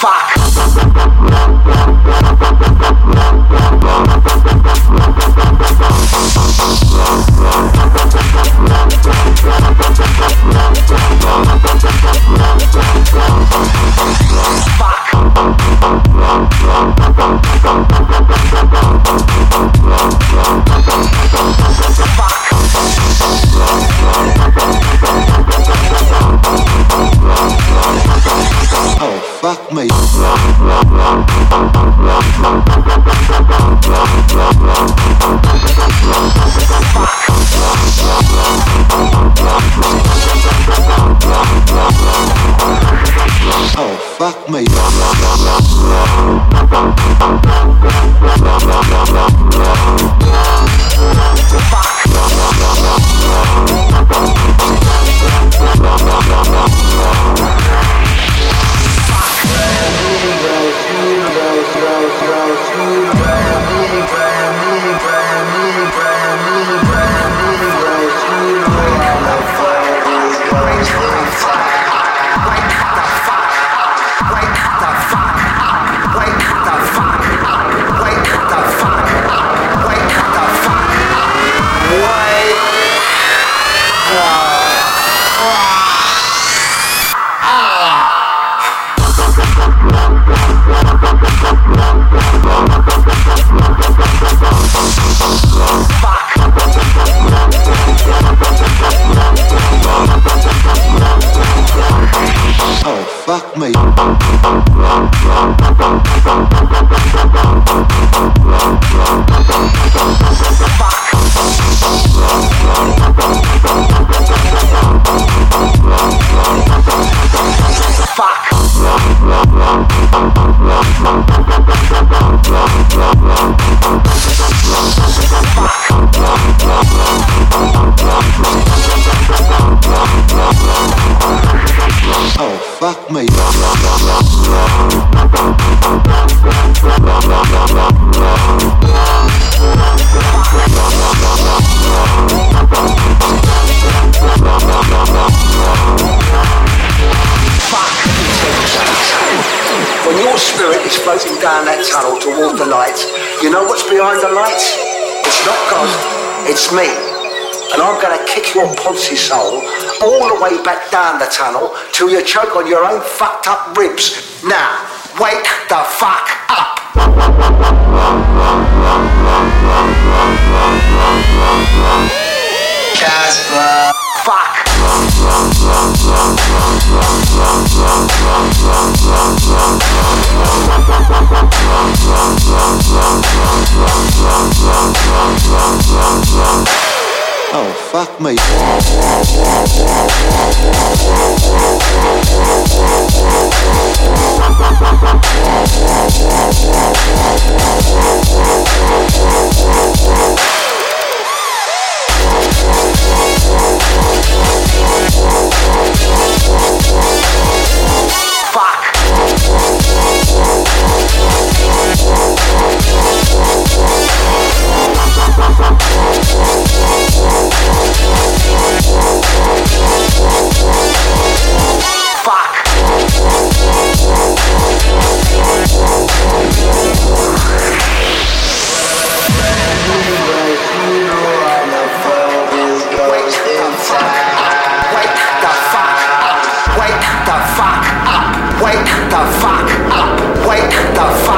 Fuck me. Oh, fuck me. Fuck me. Fuck me. When your spirit is floating down that tunnel toward the light, you know what's behind the light? It's not God, it's me. And I'm going to kick your Ponzi soul all the way back down the tunnel till you choke on your own fucked up ribs. Now, wake the fuck up. Casper. Fuck. Oh, fuck me. Wake the fuck up.